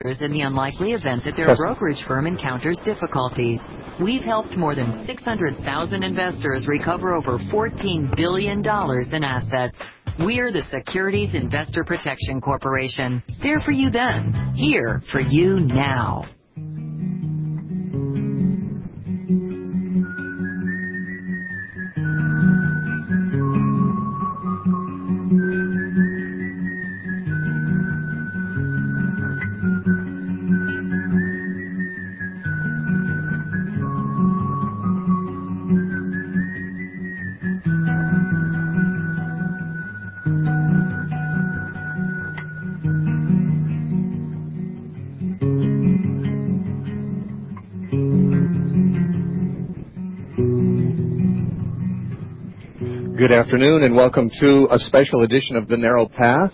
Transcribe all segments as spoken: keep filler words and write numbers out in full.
in the unlikely event that their brokerage firm encounters difficulties. We've helped more than six hundred thousand investors recover over fourteen billion dollars in assets. We're the Securities Investor Protection Corporation. There for you then, here for you now. Good afternoon and welcome to a special edition of The Narrow Path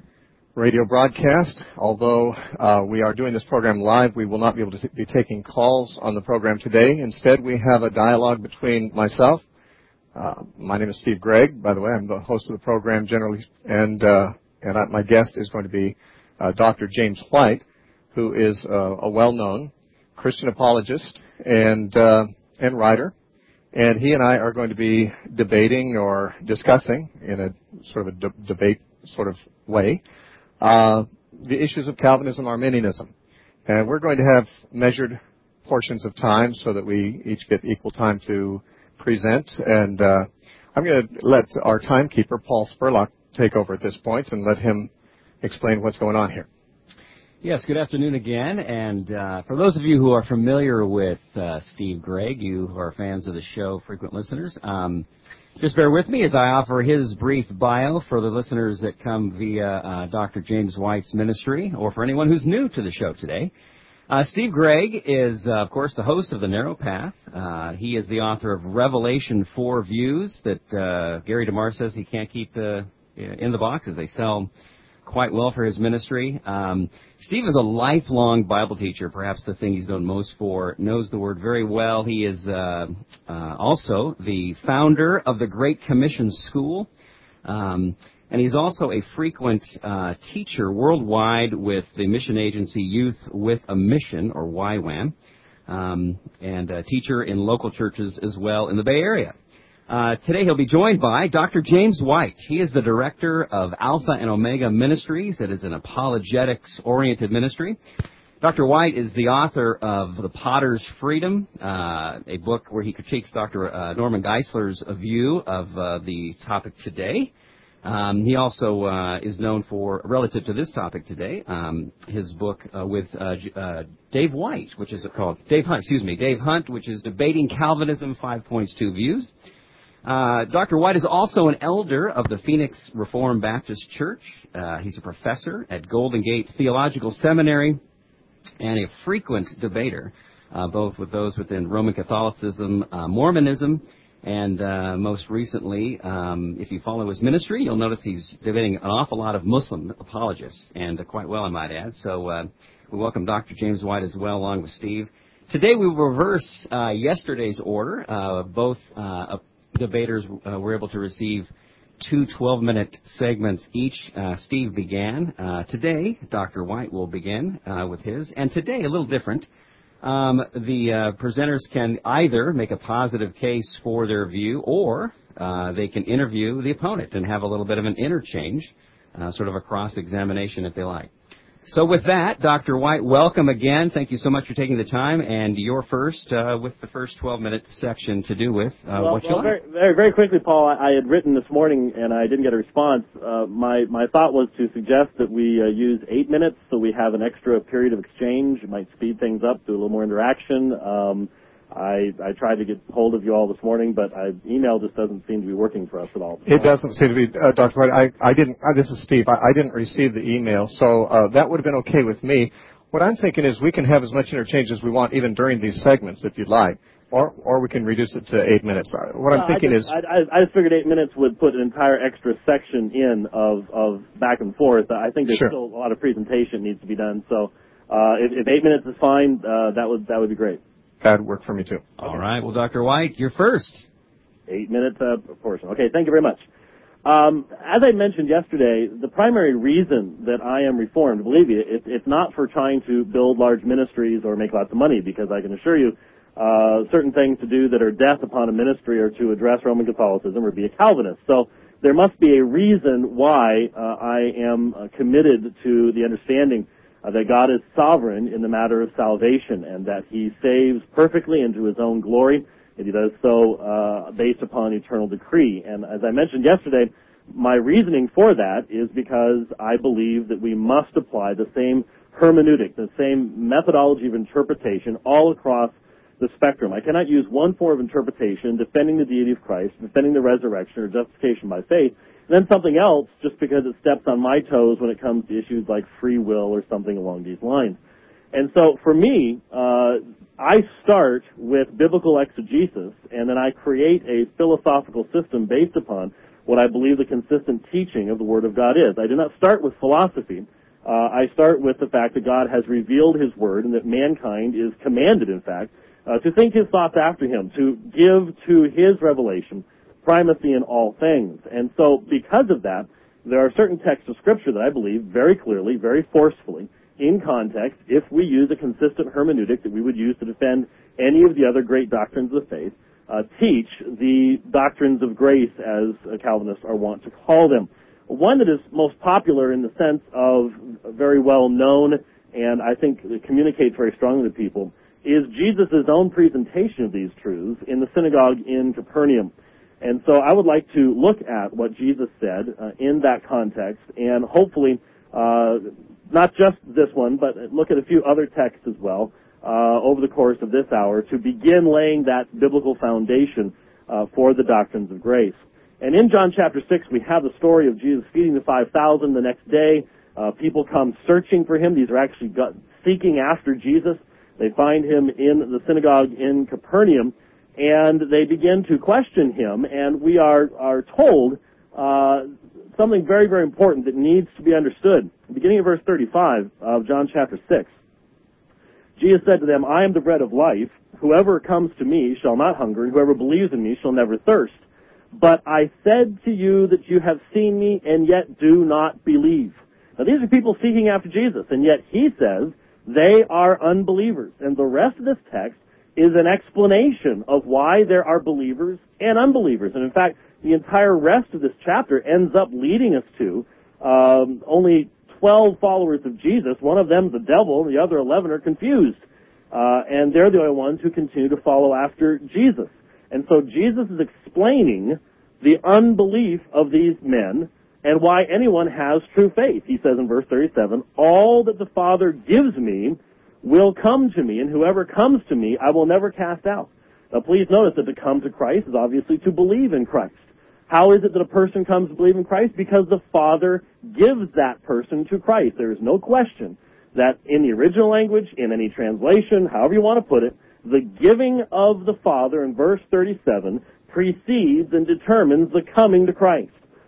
radio broadcast. Although uh, we are doing this program live, we will not be able to be taking calls on the program today. Instead, we have a dialogue between myself. Uh, my name is Steve Gregg, by the way. I'm the host of the program generally, and uh, and I, my guest is going to be uh, Doctor James White, who is uh, a well-known Christian apologist and uh, and writer. And he and I are going to be debating or discussing in a sort of a de- debate sort of way uh, the issues of Calvinism, Arminianism. And we're going to have measured portions of time so that we each get equal time to present. And uh, I'm going to let our timekeeper, Paul Spurlock, take over at this point and let him explain what's going on here. Yes, good afternoon again, and uh, for those of you who are familiar with uh, Steve Gregg, you who are fans of the show, frequent listeners, um, just bear with me as I offer his brief bio for the listeners that come via uh, Doctor James White's ministry, or for anyone who's new to the show today. Uh, Steve Gregg is, uh, of course, the host of The Narrow Path. Uh, he is the author of Revelation four Views that uh, Gary DeMar says he can't keep uh, in the boxes. They sell quite well for his ministry. Um, Steve is a lifelong Bible teacher, perhaps the thing he's known most for, knows the Word very well. He is uh, uh, also the founder of the Great Commission School, um, and he's also a frequent uh, teacher worldwide with the mission agency Youth with a Mission, or Y WAM, um, and a teacher in local churches as well in the Bay Area. Uh, today he'll be joined by Doctor James White. He is the director of Alpha and Omega Ministries. That is an apologetics-oriented ministry. Doctor White is the author of The Potter's Freedom, uh, a book where he critiques Doctor Uh, Norman Geisler's view of uh, the topic today. Um, he also uh, is known for, relative to this topic today, um, his book uh, with uh, uh, Dave White, which is called, Dave Hunt, excuse me, Dave Hunt, which is Debating Calvinism, Five Points, Two Views. Uh, Doctor White is also an elder of the Phoenix Reformed Baptist Church. Uh, he's a professor at Golden Gate Theological Seminary and a frequent debater, uh, both with those within Roman Catholicism, uh, Mormonism, and uh, most recently, um, if you follow his ministry, you'll notice he's debating an awful lot of Muslim apologists, and uh, quite well, I might add. So uh, we welcome Doctor James White as well, along with Steve. Today we will reverse uh, yesterday's order. Uh, both uh, debaters uh, were able to receive two twelve-minute segments each. Uh, Steve began. Uh, today, Doctor White will begin uh, with his. And today, a little different. Um, the uh, presenters can either make a positive case for their view, or uh, they can interview the opponent and have a little bit of an interchange, uh, sort of a cross-examination if they like. So with that, Doctor White, welcome again. Thank you so much for taking the time, and you're first uh, with the first twelve-minute section to do with uh, well, what you well, like. Very, very, very quickly, Paul, I, I had written this morning, and I didn't get a response. Uh, my, my thought was to suggest that we uh, use eight minutes so we have an extra period of exchange. It might speed things up, do a little more interaction. Um, I, I tried to get hold of you all this morning, but I, email just doesn't seem to be working for us at all. It doesn't seem to be, uh, Doctor White. I, I didn't, uh, this is Steve, I, I didn't receive the email, so uh, that would have been okay with me. What I'm thinking is we can have as much interchange as we want even during these segments, if you'd like, or or we can reduce it to eight minutes. Uh, what well, I'm thinking I just, is... I, I just figured eight minutes would put an entire extra section in of, of back and forth. I think there's sure. still a lot of presentation needs to be done, so uh, if, if eight minutes is fine, uh, that would that would be great. That would work for me, too. All right. Well, Doctor White, you're first. Eight minutes uh, portion. Okay, thank you very much. Um, as I mentioned yesterday, the primary reason that I am Reformed, believe me, it, it's not for trying to build large ministries or make lots of money, because I can assure you, uh, certain things to do that are death upon a ministry are to address Roman Catholicism or be a Calvinist. So there must be a reason why uh, I am uh, committed to the understanding uh, that God is sovereign in the matter of salvation, and that He saves perfectly and to His own glory, and He does so uh, based upon eternal decree. And as I mentioned yesterday, my reasoning for that is because I believe that we must apply the same hermeneutic, the same methodology of interpretation all across the spectrum. I cannot use one form of interpretation, defending the deity of Christ, defending the resurrection or justification by faith, and then something else just because it steps on my toes when it comes to issues like free will or something along these lines. And so for me, uh, I start with biblical exegesis, and then I create a philosophical system based upon what I believe the consistent teaching of the Word of God is. I do not start with philosophy. Uh, I start with the fact that God has revealed His Word and that mankind is commanded, in fact, uh, to think His thoughts after Him, to give to His revelation primacy in all things. And so because of that, there are certain texts of Scripture that I believe very clearly, very forcefully, in context, if we use a consistent hermeneutic that we would use to defend any of the other great doctrines of faith, uh, teach the doctrines of grace, as Calvinists are wont to call them. One that is most popular in the sense of very well known, and I think communicates very strongly to people, is Jesus' own presentation of these truths in the synagogue in Capernaum. And so I would like to look at what Jesus said uh, in that context, and hopefully uh, not just this one, but look at a few other texts as well uh, over the course of this hour to begin laying that biblical foundation uh, for the doctrines of grace. And in John chapter six, we have the story of Jesus feeding the five thousand the next day. Uh, people come searching for Him. These are actually got, seeking after Jesus. They find Him in the synagogue in Capernaum, and they begin to question Him, and we are, are told uh, something very, very important that needs to be understood. Beginning of verse thirty-five of John chapter six, Jesus said to them, I am the bread of life. Whoever comes to me shall not hunger, and whoever believes in me shall never thirst. But I said to you that you have seen me, and yet do not believe. Now these are people seeking after Jesus, and yet He says they are unbelievers. And the rest of this text is an explanation of why there are believers and unbelievers. And in fact, the entire rest of this chapter ends up leading us to um, only twelve followers of Jesus. One of them, the devil, the other eleven are confused. Uh, and they're the only ones who continue to follow after Jesus. And so Jesus is explaining the unbelief of these men and why anyone has true faith. He says in verse thirty-seven, all that the Father gives me will come to me, and whoever comes to me I will never cast out. Now please notice that to come to Christ is obviously to believe in Christ. How is it that a person comes to believe in Christ? Because the Father gives that person to Christ. There is no question that in the original language, in any translation, however you want to put it, the giving of the Father in verse thirty-seven precedes and determines the coming to Christ.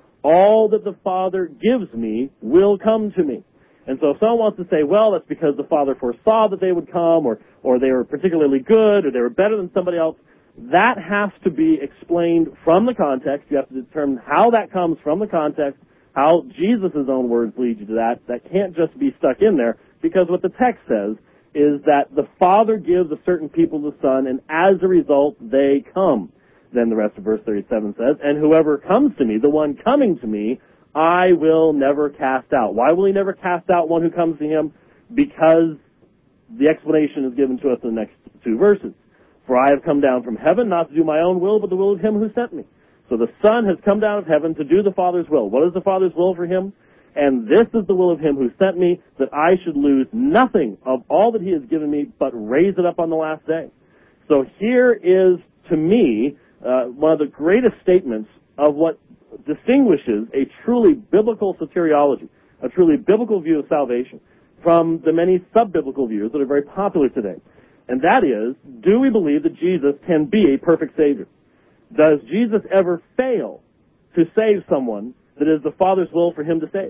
All that the Father gives me will come to me. And so if someone wants to say, well, that's because the Father foresaw that they would come, or, or they were particularly good, or they were better than somebody else, that has to be explained from the context. You have to determine how that comes from the context, how Jesus' own words lead you to that. That can't just be stuck in there, because what the text says is that the Father gives a certain people the Son, and as a result, they come. Then the rest of verse thirty-seven says, and whoever comes to me, the one coming to me, I will never cast out. Why will He never cast out one who comes to Him? Because the explanation is given to us in the next two verses. For I have come down from heaven, not to do my own will, but the will of Him who sent me. So the Son has come down of heaven to do the Father's will. What is the Father's will for Him? And this is the will of Him who sent me, that I should lose nothing of all that He has given me, but raise it up on the last day. So here is, to me, uh, one of the greatest statements of what distinguishes a truly biblical soteriology, a truly biblical view of salvation, from the many sub-biblical views that are very popular today. And that is, do we believe that Jesus can be a perfect Savior? Does Jesus ever fail to save someone that is the Father's will for Him to save?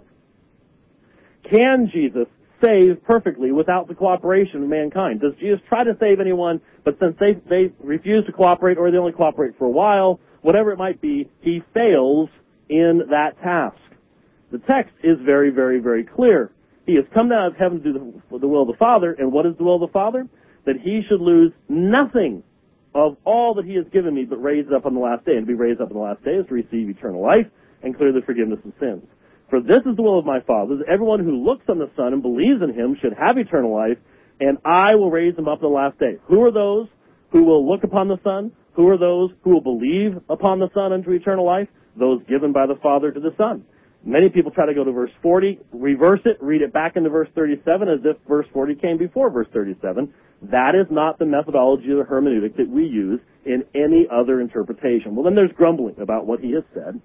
Can Jesus save perfectly without the cooperation of mankind? Does Jesus try to save anyone, but since they, they refuse to cooperate, or they only cooperate for a while, whatever it might be, He fails in that task. The text is very, very, very clear. He has come down out of heaven to do the, the will of the Father, and what is the will of the Father? That he should lose nothing of all that he has given me, but raise it up on the last day. And to be raised up on the last day is to receive eternal life and clear the forgiveness of sins. For this is the will of my Father, that everyone who looks on the Son and believes in him should have eternal life, and I will raise him up on the last day. Who are those who will look upon the Son? Who are those who will believe upon the Son unto eternal life? Those given by the Father to the Son. Many people try to go to verse forty, reverse it, read it back into verse thirty-seven as if verse forty came before verse thirty-seven. That is not the methodology of the hermeneutic that we use in any other interpretation. Well, then there's grumbling about what he has said,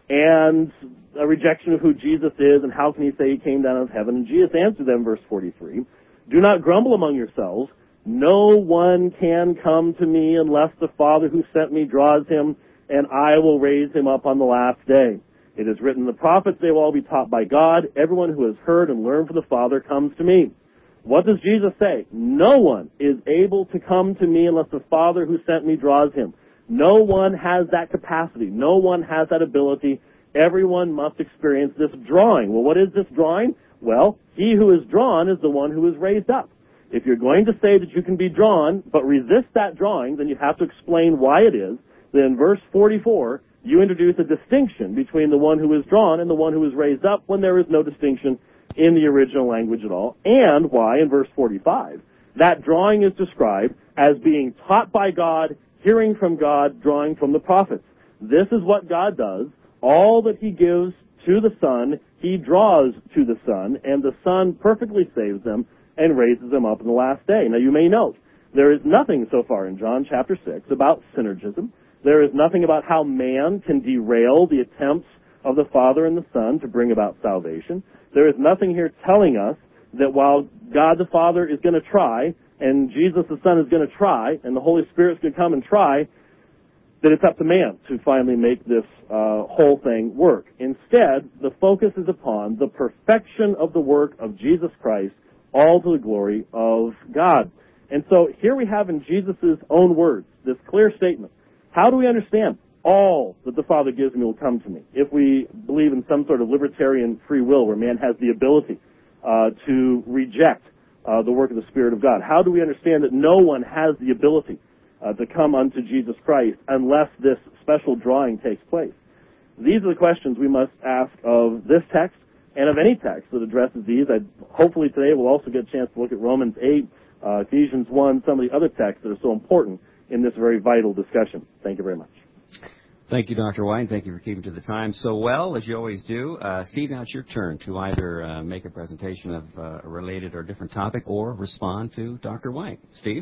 and a rejection of who Jesus is, and how can he say he came down out of heaven. And Jesus answered them, verse forty-three, do not grumble among yourselves. No one can come to me unless the Father who sent me draws him, and I will raise him up on the last day. It is written, the prophets, they will all be taught by God. Everyone who has heard and learned from the Father comes to me. What does Jesus say? No one is able to come to me unless the Father who sent me draws him. No one has that capacity. No one has that ability. Everyone must experience this drawing. Well, what is this drawing? Well, he who is drawn is the one who is raised up. If you're going to say that you can be drawn, but resist that drawing, then you have to explain why it is. Then in verse forty-four, you introduce a distinction between the one who is drawn and the one who is raised up when there is no distinction in the original language at all. And why, in verse forty-five, that drawing is described as being taught by God, hearing from God, drawing from the prophets. This is what God does. All that he gives to the Son, he draws to the Son, and the Son perfectly saves them and raises them up in the last day. Now, you may note, there is nothing so far in John chapter six about synergism. There is nothing about how man can derail the attempts of the Father and the Son to bring about salvation. There is nothing here telling us that while God the Father is going to try, and Jesus the Son is going to try, and the Holy Spirit is going to come and try, that it's up to man to finally make this uh, whole thing work. Instead, the focus is upon the perfection of the work of Jesus Christ, all to the glory of God. And so here we have in Jesus' own words this clear statement. How do we understand? All that the Father gives me will come to me. If we believe in some sort of libertarian free will where man has the ability uh, to reject uh, the work of the Spirit of God, how do we understand that no one has the ability uh, to come unto Jesus Christ unless this special drawing takes place? These are the questions we must ask of this text and of any text that addresses these. I, hopefully today we'll also get a chance to look at Romans eight, uh, Ephesians one, some of the other texts that are so important in this very vital discussion. Thank you very much. Thank you, Doctor White. Thank you for keeping to the time so well, as you always do. Uh, Steve, now it's your turn to either uh, make a presentation of uh, a related or different topic or respond to Doctor White. Steve?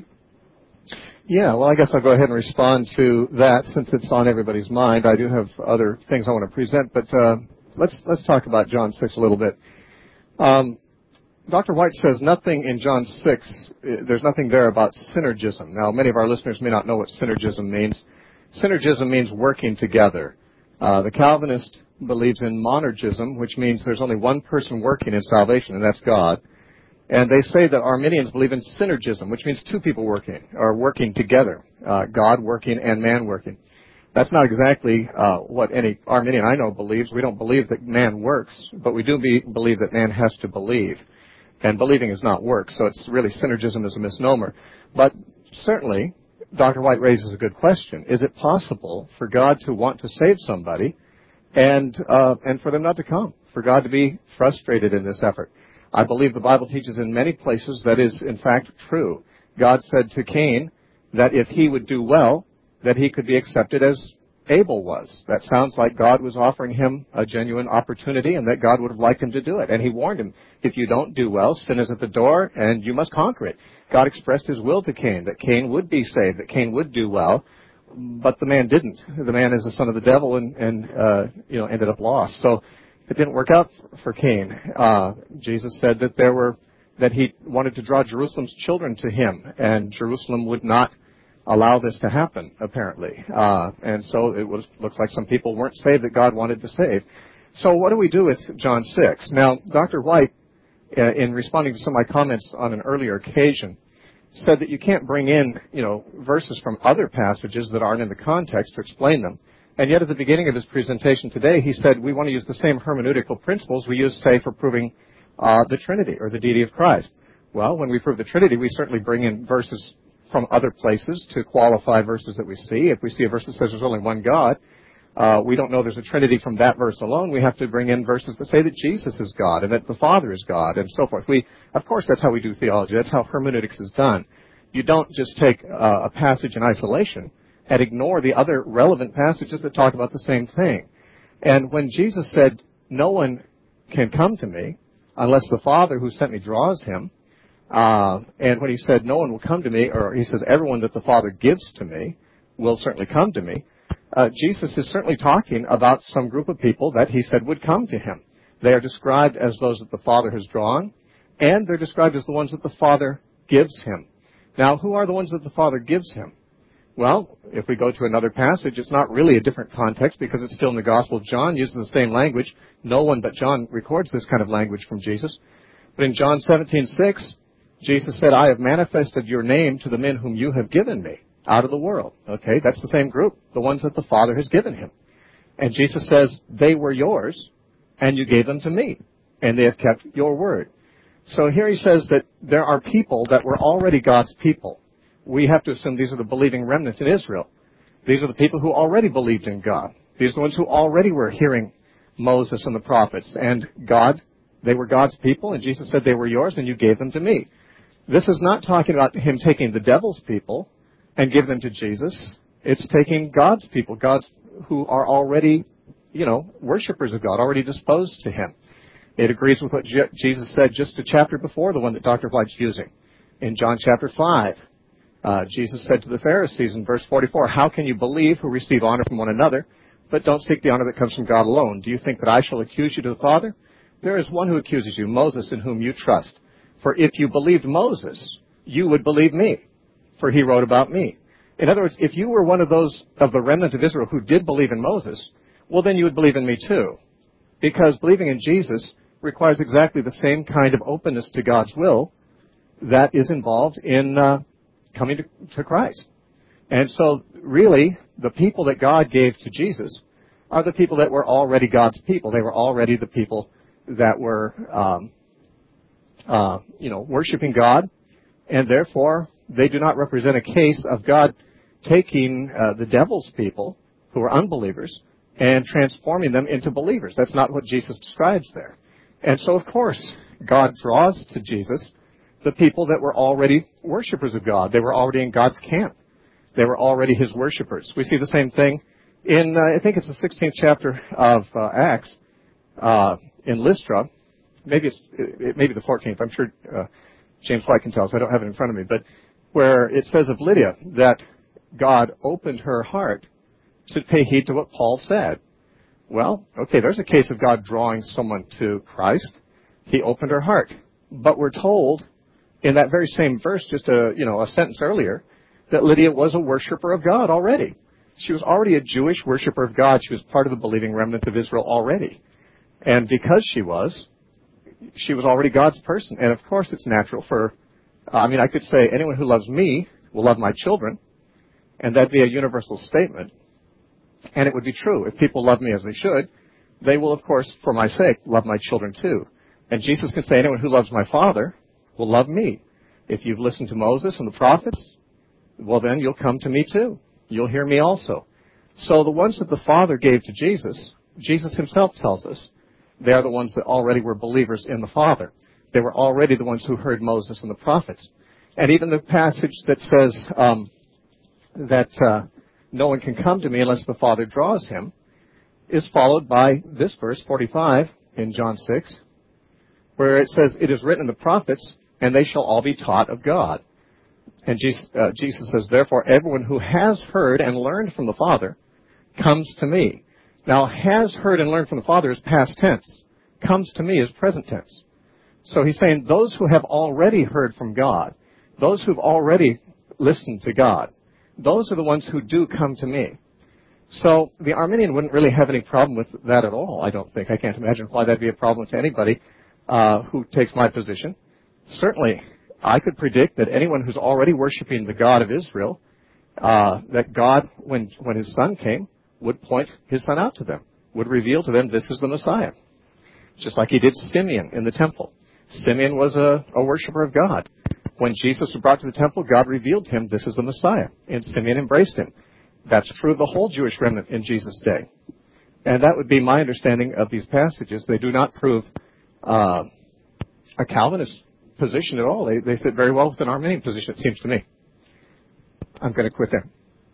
Yeah, well, I guess I'll go ahead and respond to that since it's on everybody's mind. I do have other things I want to present, but uh, let's let's talk about John six a little bit. Um, Doctor White says nothing in John six, there's nothing there about synergism. Now, many of our listeners may not know what synergism means. Synergism means working together. Uh, the Calvinist believes in monergism, which means there's only one person working in salvation, and that's God. And they say that Arminians believe in synergism, which means two people working, or working together, uh, God working and man working. That's not exactly uh, what any Arminian I know believes. We don't believe that man works, but we do be, believe that man has to believe. And believing is not work, so it's really synergism is a misnomer. But certainly, Doctor White raises a good question. Is it possible for God to want to save somebody and uh, and for them not to come, for God to be frustrated in this effort? I believe the Bible teaches in many places that is, in fact, true. God said to Cain that if he would do well, that he could be accepted as Abel was. That sounds like God was offering him a genuine opportunity and that God would have liked him to do it. And he warned him, if you don't do well, sin is at the door and you must conquer it. God expressed his will to Cain, that Cain would be saved, that Cain would do well, but the man didn't. The man is the son of the devil and, and uh, you know, ended up lost. So it didn't work out for Cain. Uh, Jesus said that there were, that he wanted to draw Jerusalem's children to him, and Jerusalem would not allow this to happen, apparently. Uh, and so it was, looks like some people weren't saved that God wanted to save. So what do we do with John six? Now, Doctor White, uh, in responding to some of my comments on an earlier occasion, said that you can't bring in, you know, verses from other passages that aren't in the context to explain them. And yet at the beginning of his presentation today, he said we want to use the same hermeneutical principles we use, say, for proving uh, the Trinity or the deity of Christ. Well, when we prove the Trinity, we certainly bring in verses from other places to qualify verses that we see. If we see a verse that says there's only one God, uh, we don't know there's a Trinity from that verse alone. We have to bring in verses that say that Jesus is God and that the Father is God and so forth. We, of course, that's how we do theology. That's how hermeneutics is done. You don't just take uh, a passage in isolation and ignore the other relevant passages that talk about the same thing. And when Jesus said, no one can come to me unless the Father who sent me draws him, uh, and when he said, no one will come to me, or he says, everyone that the Father gives to me will certainly come to me, uh, Jesus is certainly talking about some group of people that he said would come to him. They are described as those that the Father has drawn, and they're described as the ones that the Father gives him. Now, who are the ones that the Father gives him? Well, if we go to another passage, it's not really a different context because it's still in the Gospel of John, using the same language. No one but John records this kind of language from Jesus. But in John seventeen six, Jesus said, I have manifested your name to the men whom you have given me out of the world. Okay, that's the same group, the ones that the Father has given him. And Jesus says, they were yours, and you gave them to me, and they have kept your word. So here he says that there are people that were already God's people. We have to assume these are the believing remnant in Israel. These are the people who already believed in God. These are the ones who already were hearing Moses and the prophets. And God, they were God's people, and Jesus said they were yours, and you gave them to me. This is not talking about him taking the devil's people and giving them to Jesus. It's taking God's people, God's who are already, you know, worshipers of God, already disposed to him. It agrees with what Je- Jesus said just a chapter before, the one that Doctor White's using. In John chapter five, uh, Jesus said to the Pharisees in verse forty-four, how can you believe who receive honor from one another, but don't seek the honor that comes from God alone? Do you think that I shall accuse you to the Father? There is one who accuses you, Moses, in whom you trust. For if you believed Moses, you would believe me, for he wrote about me. In other words, if you were one of those of the remnant of Israel who did believe in Moses, well, then you would believe in me too. Because believing in Jesus requires exactly the same kind of openness to God's will that is involved in uh, coming to, to Christ. And so, really, the people that God gave to Jesus are the people that were already God's people. They were already the people that were, um, uh, you know, worshiping God, and therefore they do not represent a case of God taking uh, the devil's people, who are unbelievers, and transforming them into believers. That's not what Jesus describes there. And so, of course, God draws to Jesus the people that were already worshipers of God. They were already in God's camp. They were already his worshipers. We see the same thing in, uh, I think it's the sixteenth chapter of uh, Acts, uh, in Lystra. Maybe it's it, maybe the fourteenth. I'm sure uh, James White can tell us. I don't have it in front of me. But where it says of Lydia that God opened her heart to pay heed to what Paul said. Well, okay, there's a case of God drawing someone to Christ. He opened her heart. But we're told in that very same verse, just a, you know, a sentence earlier, that Lydia was a worshiper of God already. She was already a Jewish worshiper of God. She was part of the believing remnant of Israel already. And because she was, she was already God's person. And of course it's natural for, uh, I mean, I could say anyone who loves me will love my children. And that'd be a universal statement. And it would be true. If people love me as they should, they will, of course, for my sake, love my children too. And Jesus can say, anyone who loves my Father will love me. If you've listened to Moses and the prophets, well, then you'll come to me too. You'll hear me also. So the ones that the Father gave to Jesus, Jesus himself tells us, they are the ones that already were believers in the Father. They were already the ones who heard Moses and the prophets. And even the passage that says um, that uh, no one can come to me unless the Father draws him is followed by this verse, forty-five, in John six, where it says, it is written in the prophets, and they shall all be taught of God. And Jesus, uh, Jesus says, therefore, everyone who has heard and learned from the Father comes to me. Now, has heard and learned from the Father is past tense. Comes to me is present tense. So he's saying those who have already heard from God, those who've already listened to God, those are the ones who do come to me. So the Arminian wouldn't really have any problem with that at all, I don't think. I can't imagine why that'd be a problem to anybody uh, who takes my position. Certainly, I could predict that anyone who's already worshiping the God of Israel, uh, that God, when when his Son came, would point his son out to them, would reveal to them this is the Messiah. Just like he did Simeon in the temple. Simeon was a, a worshiper of God. When Jesus was brought to the temple, God revealed to him this is the Messiah, and Simeon embraced him. That's true of the whole Jewish remnant in Jesus' day. And that would be my understanding of these passages. They do not prove uh, a Calvinist position at all. They, they fit very well with an Arminian position, it seems to me. I'm going to quit there.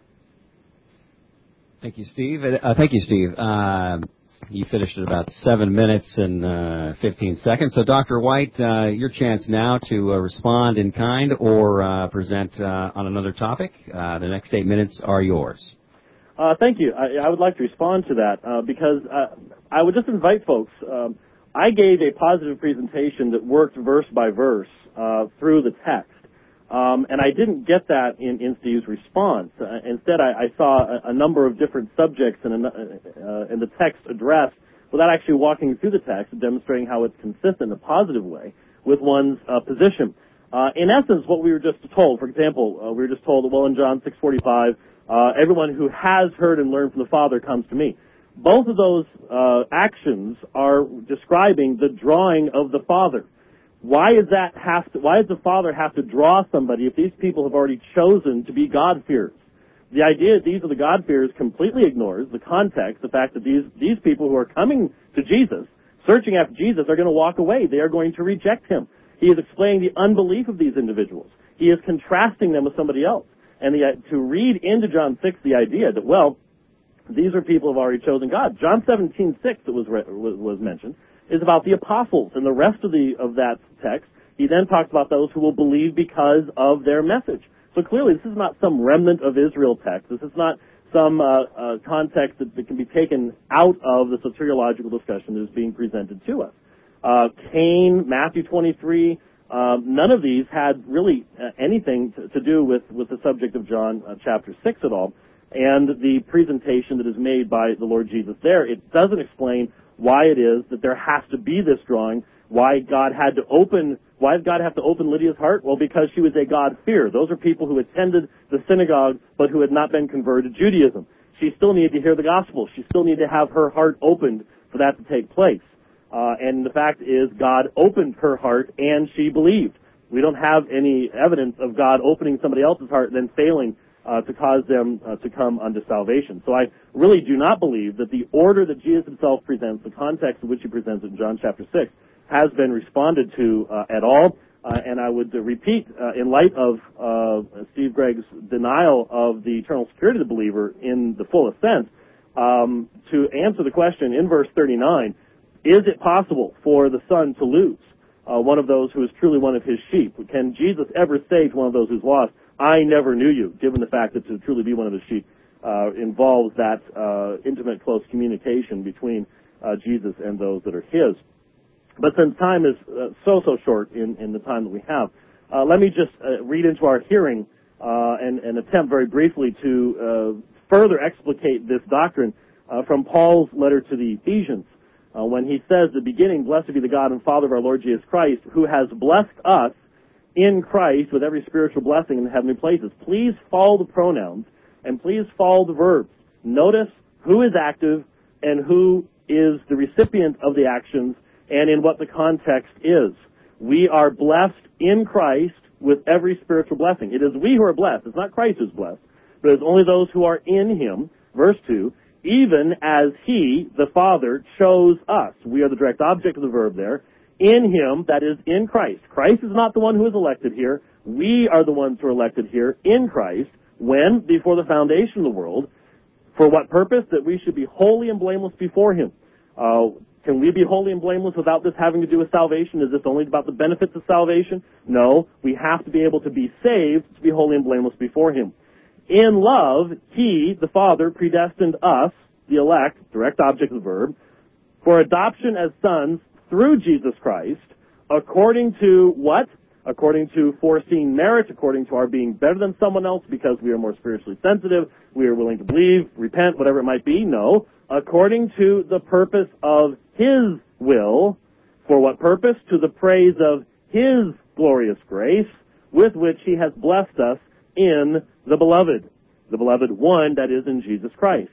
Thank you, Steve. Uh, thank you, Steve. Uh, you finished at about seven minutes and uh, fifteen seconds. So, Doctor White, uh, your chance now to uh, respond in kind or uh, present uh, on another topic. Uh, the next eight minutes are yours. Uh, thank you. I, I would like to respond to that uh, because uh, I would just invite folks. Um, I gave a positive presentation that worked verse by verse uh, through the text. Um, and I didn't get that in, in Steve's response. Uh, instead, I, I saw a, a number of different subjects in, a, uh, in the text addressed without actually walking through the text and demonstrating how it's consistent in a positive way with one's uh, position. Uh, in essence, what we were just told, for example, uh, we were just told that, well, in John six forty-five, uh, everyone who has heard and learned from the Father comes to me. Both of those uh, actions are describing the drawing of the Father. Why is that have to, why does the Father have to draw somebody if these people have already chosen to be God-fearers? The idea that these are the God-fearers completely ignores the context, the fact that these, these people who are coming to Jesus, searching after Jesus, are going to walk away. They are going to reject him. He is explaining the unbelief of these individuals. He is contrasting them with somebody else. And the, to read into John six the idea that, well, these are people who have already chosen God. John seventeen six that was, was, was mentioned is about the apostles, and the rest of the of that text, he then talks about those who will believe because of their message. So clearly, this is not some remnant of Israel text. This is not some uh, uh, context that, that can be taken out of the soteriological discussion that is being presented to us. Uh, Cain, Matthew twenty-three, uh, none of these had really uh, anything to, to do with, with the subject of John uh, chapter six at all. And the presentation that is made by the Lord Jesus there, it doesn't explain why it is that there has to be this drawing, why God had to open, why did God have to open Lydia's heart? Well, because she was a God-fearer. Those are people who attended the synagogue, but who had not been converted to Judaism. She still needed to hear the gospel. She still needed to have her heart opened for that to take place. Uh, and the fact is, God opened her heart, and she believed. We don't have any evidence of God opening somebody else's heart and then failing Uh, to cause them uh, to come unto salvation. So I really do not believe that the order that Jesus himself presents, the context in which he presents it in John chapter six, has been responded to uh, at all. Uh, and I would uh, repeat, uh, in light of uh, Steve Gregg's denial of the eternal security of the believer in the fullest sense, um, to answer the question in verse thirty-nine, is it possible for the son to lose uh, one of those who is truly one of his sheep? Can Jesus ever say to one of those who's lost, I never knew you, given the fact that to truly be one of his sheep uh, involves that uh, intimate, close communication between uh, Jesus and those that are his. But since time is uh, so, so short in, in the time that we have, uh, let me just uh, read into our hearing uh, and, and attempt very briefly to uh, further explicate this doctrine uh, from Paul's letter to the Ephesians, uh, when he says, the beginning, blessed be the God and Father of our Lord Jesus Christ, who has blessed us in Christ with every spiritual blessing in the heavenly places. Please follow the pronouns and please follow the verbs. Notice who is active and who is the recipient of the actions and in what the context is. We are blessed in Christ with every spiritual blessing. It is we who are blessed. It's not Christ who's blessed, but it's only those who are in him. Verse two, even as he, the Father, chose us. We are the direct object of the verb there. In him, that is, in Christ. Christ is not the one who is elected here. We are the ones who are elected here in Christ. When? Before the foundation of the world. For what purpose? That we should be holy and blameless before him. Uh, can we be holy and blameless without this having to do with salvation? Is this only about the benefits of salvation? No. We have to be able to be saved to be holy and blameless before him. In love, he, the Father, predestined us, the elect, direct object of the verb, for adoption as sons through Jesus Christ, according to what? According to foreseen merit, according to our being better than someone else because we are more spiritually sensitive, we are willing to believe, repent, whatever it might be. No. According to the purpose of his will. For what purpose? To the praise of his glorious grace, with which he has blessed us in the beloved. The beloved one that is in Jesus Christ.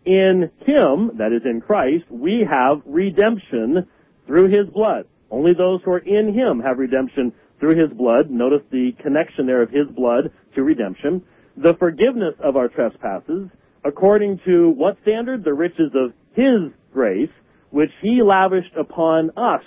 In him, that is in Christ, we have redemption through his blood. Only those who are in him have redemption through his blood. Notice the connection there of his blood to redemption. The forgiveness of our trespasses, according to what standard? The riches of his grace, which he lavished upon us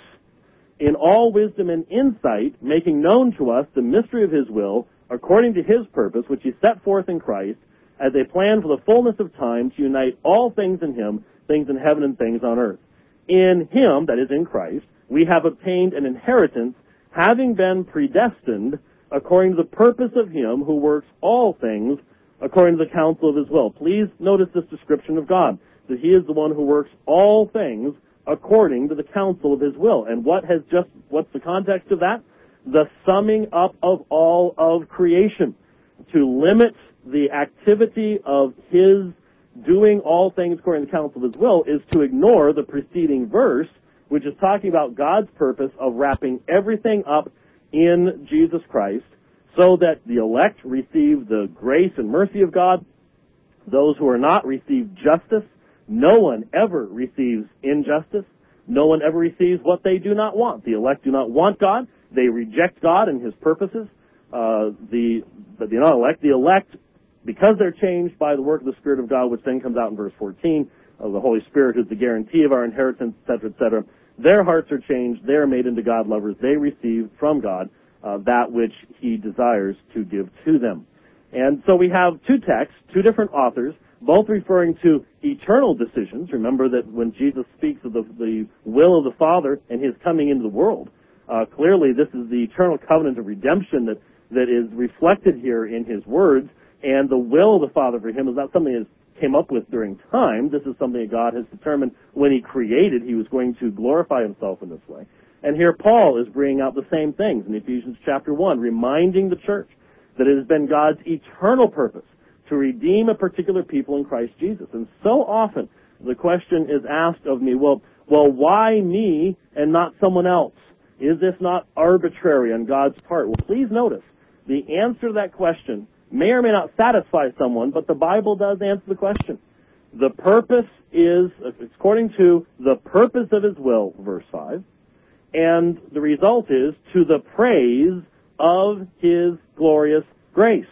in all wisdom and insight, making known to us the mystery of his will, according to his purpose, which he set forth in Christ, as a plan for the fullness of time to unite all things in him, things in heaven and things on earth. In him, that is in Christ, we have obtained an inheritance, having been predestined according to the purpose of him who works all things according to the counsel of his will. Please notice this description of God, that he is the one who works all things according to the counsel of his will. And what has just, what's the context of that? The summing up of all of creation. To limit the activity of his doing all things according to the counsel of his will is to ignore the preceding verse, which is talking about God's purpose of wrapping everything up in Jesus Christ, so that the elect receive the grace and mercy of God. Those who are not receive justice. No one ever receives injustice. No one ever receives what they do not want. The elect do not want God. They reject God and his purposes. Uh, the, but the non-elect, the elect, because they're changed by the work of the Spirit of God, which then comes out in verse fourteen, uh, the Holy Spirit is the guarantee of our inheritance, et cetera, et cetera. Their hearts are changed. They are made into God lovers. They receive from God uh, that which he desires to give to them. And so we have two texts, two different authors, both referring to eternal decisions. Remember that when Jesus speaks of the, the will of the Father and his coming into the world, uh, clearly this is the eternal covenant of redemption that, that is reflected here in his words. And the will of the Father for him is not something that came up with during time. This is something that God has determined when he created. He was going to glorify himself in this way. And here Paul is bringing out the same things in Ephesians chapter one, reminding the church that it has been God's eternal purpose to redeem a particular people in Christ Jesus. And so often the question is asked of me, well, well, why me and not someone else? Is this not arbitrary on God's part? Well, please notice, the answer to that question may or may not satisfy someone, but the Bible does answer the question. The purpose is, according to the purpose of his will, verse five, and the result is to the praise of his glorious grace.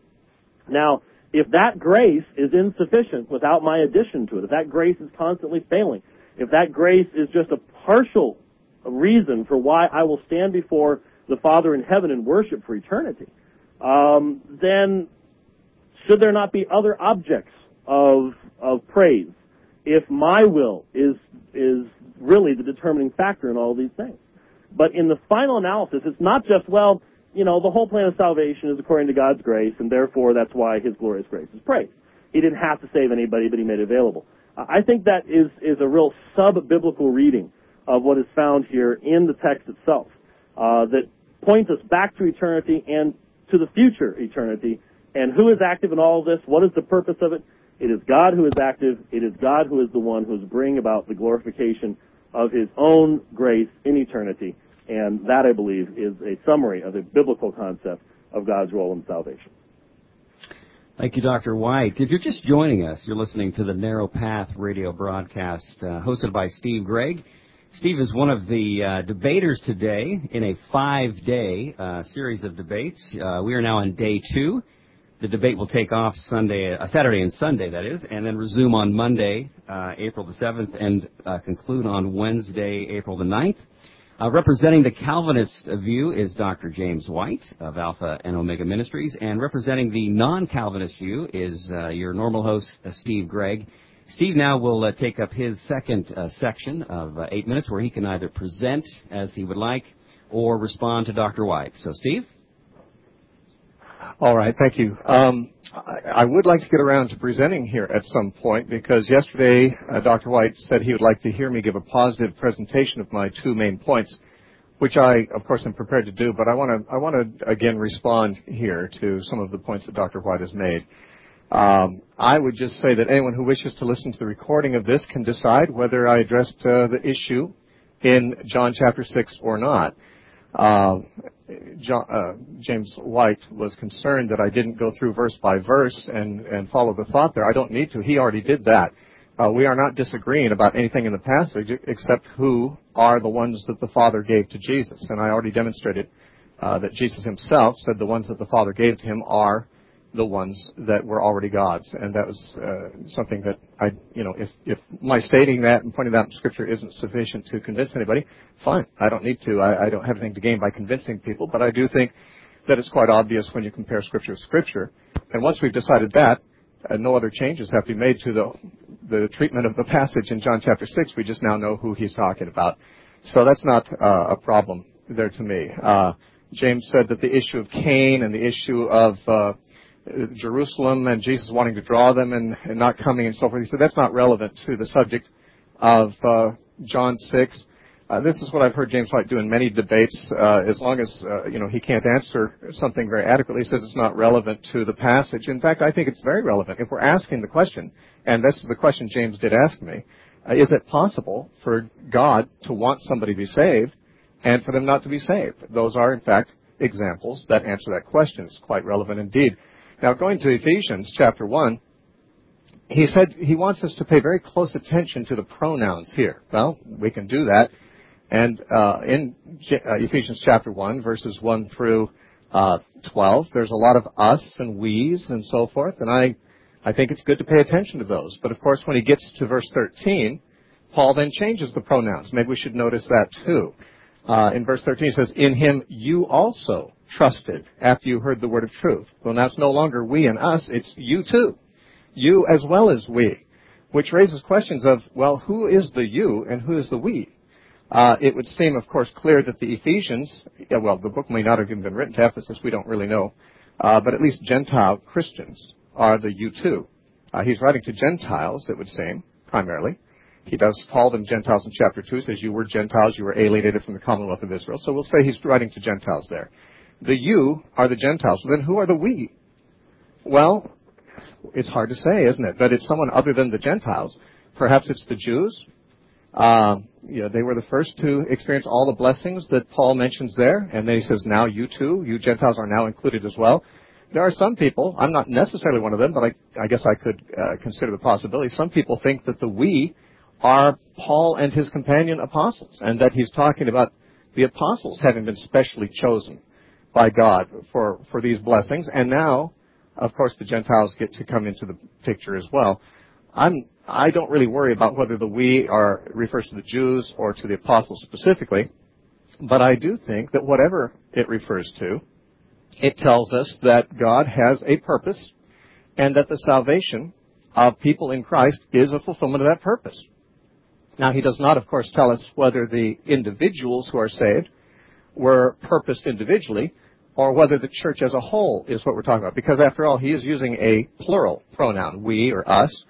Now, if that grace is insufficient without my addition to it, if that grace is constantly failing, if that grace is just a partial reason for why I will stand before the Father in heaven and worship for eternity, um, then should there not be other objects of of praise if my will is is really the determining factor in all these things? But in the final analysis, it's not just, well, you know, the whole plan of salvation is according to God's grace, and therefore that's why his glorious grace is praised. He didn't have to save anybody, but he made it available. I think that is, is a real sub-biblical reading of what is found here in the text itself, uh, that points us back to eternity and to the future eternity. And who is active in all of this? What is the purpose of it? It is God who is active. It is God who is the one who is bringing about the glorification of his own grace in eternity. And that, I believe, is a summary of a biblical concept of God's role in salvation. Thank you, Doctor White. If you're just joining us, you're listening to the Narrow Path radio broadcast uh, hosted by Steve Gregg. Steve is one of the uh, debaters today in a five-day uh, series of debates. Uh, we are now on day two. The debate will take off Sunday, uh, Saturday and Sunday, that is, and then resume on Monday, uh, April the seventh, and uh, conclude on Wednesday, April the ninth. Uh, representing the Calvinist view is Doctor James White of Alpha and Omega Ministries, and representing the non-Calvinist view is uh, your normal host, uh, Steve Gregg. Steve now will uh, take up his second uh, section of uh, eight minutes, where he can either present as he would like or respond to Doctor White. So, Steve? All right, thank you. Um, I, I would like to get around to presenting here at some point, because yesterday uh, Doctor White said he would like to hear me give a positive presentation of my two main points, which I, of course, am prepared to do. But I want to, I want to again respond here to some of the points that Doctor White has made. Um, I would just say that anyone who wishes to listen to the recording of this can decide whether I addressed uh, the issue in John chapter six or not. Uh, John, uh, James White was concerned that I didn't go through verse by verse and, and follow the thought there. I don't need to. He already did that. Uh, we are not disagreeing about anything in the passage except who are the ones that the Father gave to Jesus. And I already demonstrated uh, that Jesus himself said the ones that the Father gave to him are the ones that were already God's. And that was uh, something that I, you know, if, if my stating that and pointing that out in Scripture isn't sufficient to convince anybody, fine. I don't need to. I, I don't have anything to gain by convincing people. But I do think that it's quite obvious when you compare Scripture with Scripture. And once we've decided that, uh, no other changes have to be made to the the treatment of the passage in John chapter six. We just now know who he's talking about. So that's not uh, a problem there to me. Uh, James said that the issue of Cain and the issue of uh, Jerusalem and Jesus wanting to draw them and, and not coming and so forth, he said that's not relevant to the subject of uh, John six. Uh, this is what I've heard James White do in many debates. Uh, as long as uh, you know he can't answer something very adequately, he says it's not relevant to the passage. In fact, I think it's very relevant. If we're asking the question, and this is the question James did ask me, uh, is it possible for God to want somebody to be saved and for them not to be saved? Those are, in fact, examples that answer that question. It's quite relevant indeed. Now, going to Ephesians chapter one, he said he wants us to pay very close attention to the pronouns here. Well, we can do that. And uh, in J- uh, Ephesians chapter one, verses one through uh, twelve, there's a lot of us and we's and so forth, and I, I think it's good to pay attention to those. But, of course, when he gets to verse thirteen, Paul then changes the pronouns. Maybe we should notice that, too. Uh, in verse thirteen, it says, in him you also trusted after you heard the word of truth. Well, now it's no longer we and us, it's you, too. You as well as we, which raises questions of, well, who is the you and who is the we? Uh, it would seem, of course, clear that the Ephesians, yeah, well, the book may not have even been written to Ephesus, we don't really know, uh, but at least Gentile Christians are the you too. Uh, he's writing to Gentiles, it would seem, primarily. He does call them Gentiles in chapter two. He says, you were Gentiles, you were alienated from the Commonwealth of Israel. So we'll say he's writing to Gentiles there. The you are the Gentiles. Then who are the we? Well, it's hard to say, isn't it? But it's someone other than the Gentiles. Perhaps it's the Jews. Um, you know, they were the first to experience all the blessings that Paul mentions there. And then he says, now you too, you Gentiles are now included as well. There are some people, I'm not necessarily one of them, but I, I guess I could uh, consider the possibility. Some people think that the we are Paul and his companion apostles, and that he's talking about the apostles having been specially chosen by God for, for these blessings. And now, of course, the Gentiles get to come into the picture as well. I'm, I don't really worry about whether the we are refers to the Jews or to the apostles specifically, but I do think that whatever it refers to, it tells us that God has a purpose and that the salvation of people in Christ is a fulfillment of that purpose. Now, he does not, of course, tell us whether the individuals who are saved were purposed individually or whether the church as a whole is what we're talking about, because after all, he is using a plural pronoun, we or us.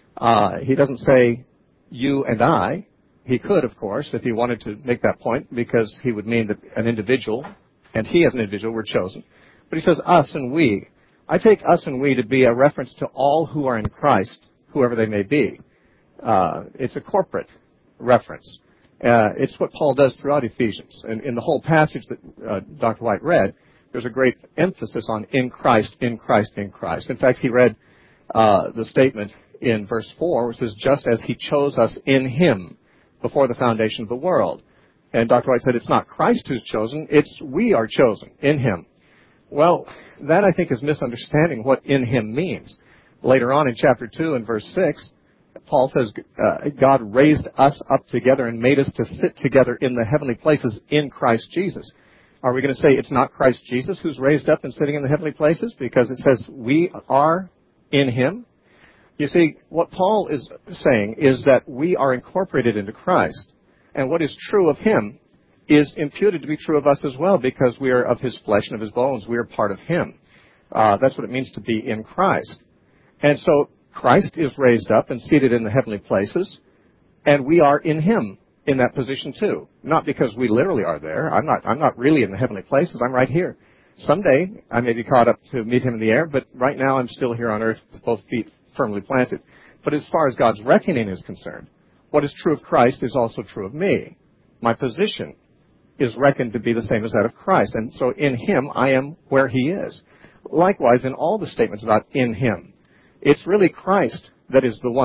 Uh, he doesn't say you and I. He could, of course, if he wanted to make that point, because he would mean that an individual and he as an individual were chosen. But he says us and we. I take us and we to be a reference to all who are in Christ, whoever they may be. Uh, it's a corporate reference. Uh, it's what Paul does throughout Ephesians. And in the whole passage that uh, Doctor White read, there's a great emphasis on in Christ, in Christ, in Christ. In fact, he read uh, the statement in verse four, which says, just as he chose us in him before the foundation of the world. And Doctor White said, it's not Christ who's chosen, it's we are chosen in him. Well, that I think is misunderstanding what in him means. Later on in chapter two and verse six, Paul says, uh, God raised us up together and made us to sit together in the heavenly places in Christ Jesus. Are we going to say it's not Christ Jesus who's raised up and sitting in the heavenly places because it says we are in him? You see, what Paul is saying is that we are incorporated into Christ, and what is true of him is imputed to be true of us as well, because we are of his flesh and of his bones. We are part of him. Uh, that's what it means to be in Christ. And so Christ is raised up and seated in the heavenly places, and we are in him in that position too. Not because we literally are there. I'm not, I'm not really in the heavenly places. I'm right here. Someday I may be caught up to meet him in the air, but right now I'm still here on earth with both feet firmly planted. But as far as God's reckoning is concerned, what is true of Christ is also true of me. My position is reckoned to be the same as that of Christ. And so in him, I am where he is. Likewise, in all the statements about in him, it's really Christ that is the one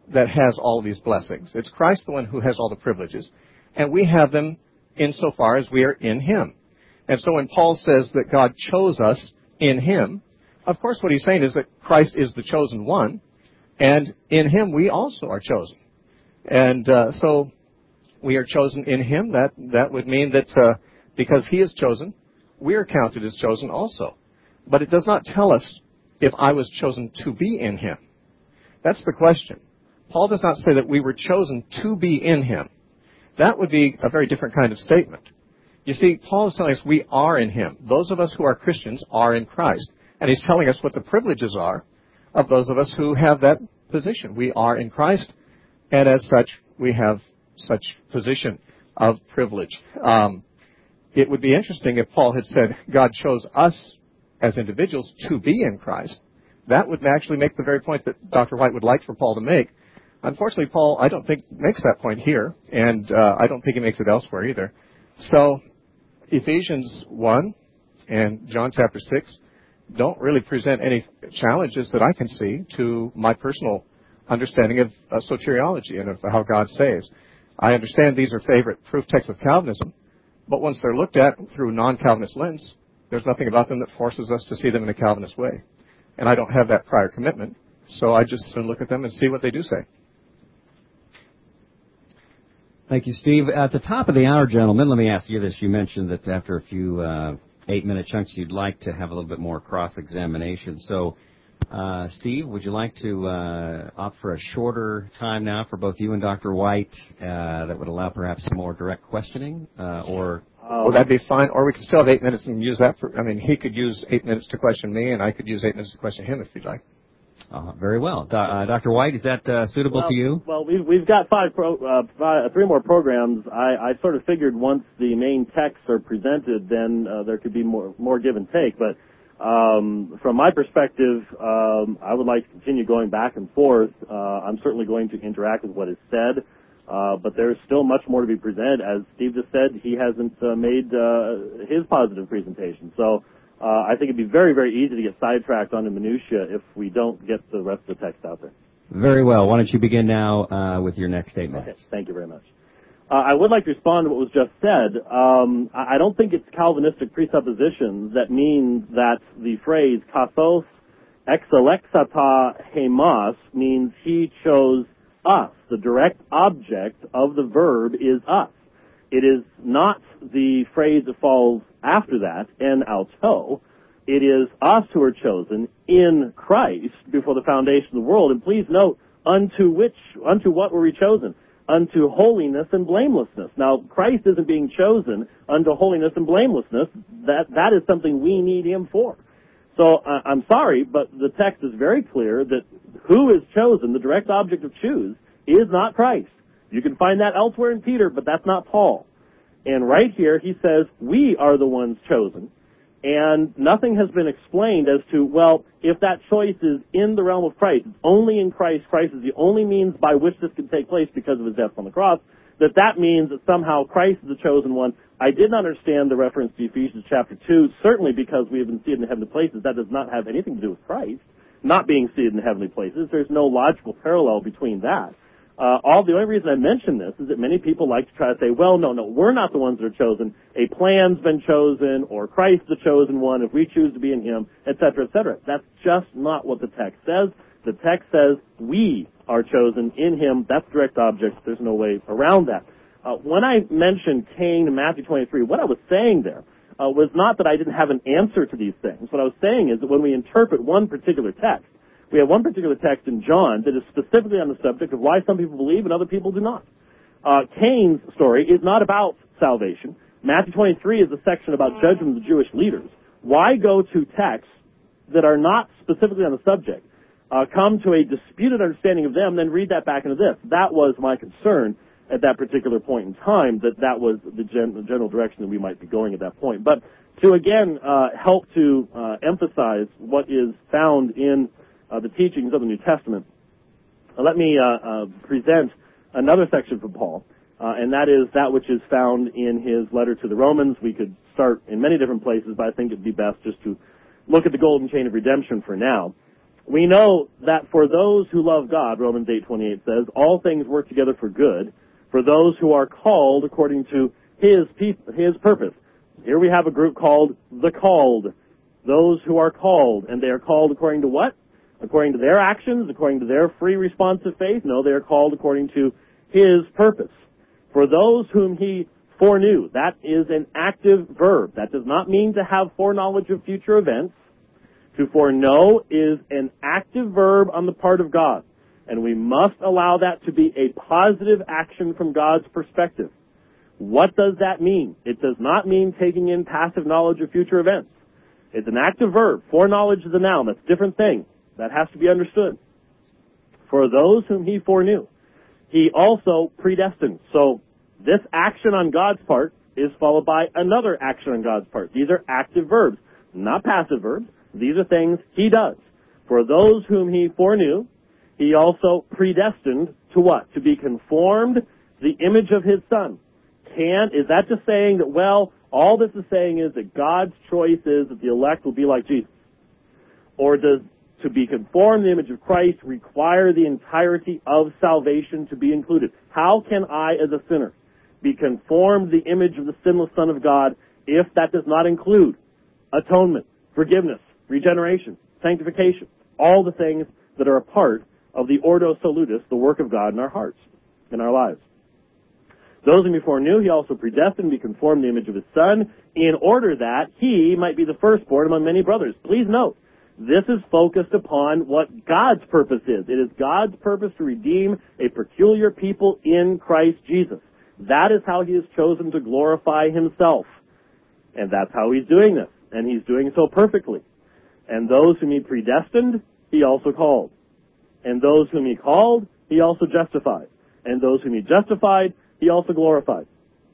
that has all these blessings. It's Christ the one who has all the privileges. And we have them insofar as we are in him. And so when Paul says that God chose us in him, of course what he's saying is that Christ is the chosen one, and in him we also are chosen. And uh, so we are chosen in him. That that would mean that uh, because he is chosen, we are counted as chosen also. But it does not tell us if I was chosen to be in him. That's the question. Paul does not say that we were chosen to be in him. That would be a very different kind of statement. You see, Paul is telling us we are in him. Those of us who are Christians are in Christ. And he's telling us what the privileges are of those of us who have that position. We are in Christ, and as such, we have such position of privilege. Um, it would be interesting if Paul had said God chose us as individuals to be in Christ. That would actually make the very point that Doctor White would like for Paul to make. Unfortunately, Paul, I don't think, makes that point here, and uh, I don't think he makes it elsewhere either. So, Ephesians one and John chapter six don't really present any challenges that I can see to my personal understanding of uh, soteriology and of how God saves. I understand these are favorite proof texts of Calvinism, but once they're looked at through non-Calvinist lens, there's nothing about them that forces us to see them in a Calvinist way. And I don't have that prior commitment, so I just soon look at them and see what they do say. Thank you, Steve. At the top of the hour, gentlemen, let me ask you this. You mentioned that after a few uh, eight-minute chunks, you'd like to have a little bit more cross-examination. So, uh, Steve, would you like to uh, opt for a shorter time now for both you and Doctor White uh, that would allow perhaps some more direct questioning? Uh, or Well, that'd be fine. Or we could still have eight minutes and use that for, I mean, he could use eight minutes to question me, and I could use eight minutes to question him if you'd like. Uh, very well. Do, uh, Doctor White, is that uh, suitable well, to you? Well, we've, we've got five, pro, uh, five, three more programs. I, I sort of figured once the main texts are presented, then uh, there could be more, more give and take. But um, from my perspective, um, I would like to continue going back and forth. Uh, I'm certainly going to interact with what is said, uh, but there is still much more to be presented. As Steve just said, he hasn't uh, made uh, his positive presentation. So Uh, I think it'd be very, very easy to get sidetracked on the minutia if we don't get the rest of the text out there. Very well. Why don't you begin now uh, with your next statement? Okay. Thank you very much. Uh, I would like to respond to what was just said. Um, I don't think it's Calvinistic presuppositions that means that the phrase kathos exalexata hemas means he chose us. The direct object of the verb is us. It is not the phrase that falls after that, en auto. It is us who are chosen in Christ before the foundation of the world. And please note, unto which, unto what were we chosen? Unto holiness and blamelessness. Now, Christ isn't being chosen unto holiness and blamelessness. That, that is something we need him for. So, uh, I'm sorry, but the text is very clear that who is chosen, the direct object of choose, is not Christ. You can find that elsewhere in Peter, but that's not Paul. And right here, he says, we are the ones chosen. And nothing has been explained as to, well, if that choice is in the realm of Christ, only in Christ, Christ is the only means by which this can take place because of his death on the cross, that that means that somehow Christ is the chosen one. I did not understand the reference to Ephesians chapter two, certainly because we have been seated in the heavenly places. That does not have anything to do with Christ not being seated in the heavenly places. There's no logical parallel between that. Uh, all the only reason I mention this is that many people like to try to say, well, no, no, we're not the ones that are chosen. A plan's been chosen, or Christ the chosen one, if we choose to be in him, et cetera, et cetera. That's just not what the text says. The text says we are chosen in him. That's direct object. There's no way around that. Uh, when I mentioned Cain in Matthew twenty-three, what I was saying there uh, was not that I didn't have an answer to these things. What I was saying is that when we interpret one particular text, we have one particular text in John that is specifically on the subject of why some people believe and other people do not. Uh, Cain's story is not about salvation. Matthew twenty-three is a section about judgment of the Jewish leaders. Why go to texts that are not specifically on the subject, uh, come to a disputed understanding of them, then read that back into this? That was my concern at that particular point in time, that that was the, gen- the general direction that we might be going at that point. But to, again, uh, help to uh, emphasize what is found in Uh, the teachings of the New Testament, uh, let me uh, uh, present another section from Paul, uh, and that is that which is found in his letter to the Romans. We could start in many different places, but I think it would be best just to look at the golden chain of redemption for now. We know that for those who love God, Romans eight twenty-eight says, all things work together for good, for those who are called according to His His purpose. Here we have a group called the called. Those who are called. And they are called according to what? According to their actions, according to their free responsive faith? No, they are called according to His purpose. For those whom He foreknew. That is an active verb. That does not mean to have foreknowledge of future events. To foreknow is an active verb on the part of God. And we must allow that to be a positive action from God's perspective. What does that mean? It does not mean taking in passive knowledge of future events. It's an active verb. Foreknowledge is a noun. That's a different thing. That has to be understood. For those whom He foreknew, He also predestined. So this action on God's part is followed by another action on God's part. These are active verbs, not passive verbs. These are things He does. For those whom He foreknew, He also predestined to what? To be conformed to the image of His Son. Can, is that just saying that, well, all this is saying is that God's choice is that the elect will be like Jesus? Or does to be conformed to the image of Christ require the entirety of salvation to be included? How can I, as a sinner, be conformed to the image of the sinless Son of God if that does not include atonement, forgiveness, regeneration, sanctification, all the things that are a part of the Ordo Salutis, the work of God in our hearts, in our lives? Those whom He foreknew, He also predestined to be conformed to the image of His Son, in order that He might be the firstborn among many brothers. Please note, this is focused upon what God's purpose is. It is God's purpose to redeem a peculiar people in Christ Jesus. That is how He has chosen to glorify Himself. And that's how He's doing this. And He's doing so perfectly. And those whom He predestined, He also called. And those whom He called, He also justified. And those whom He justified, He also glorified.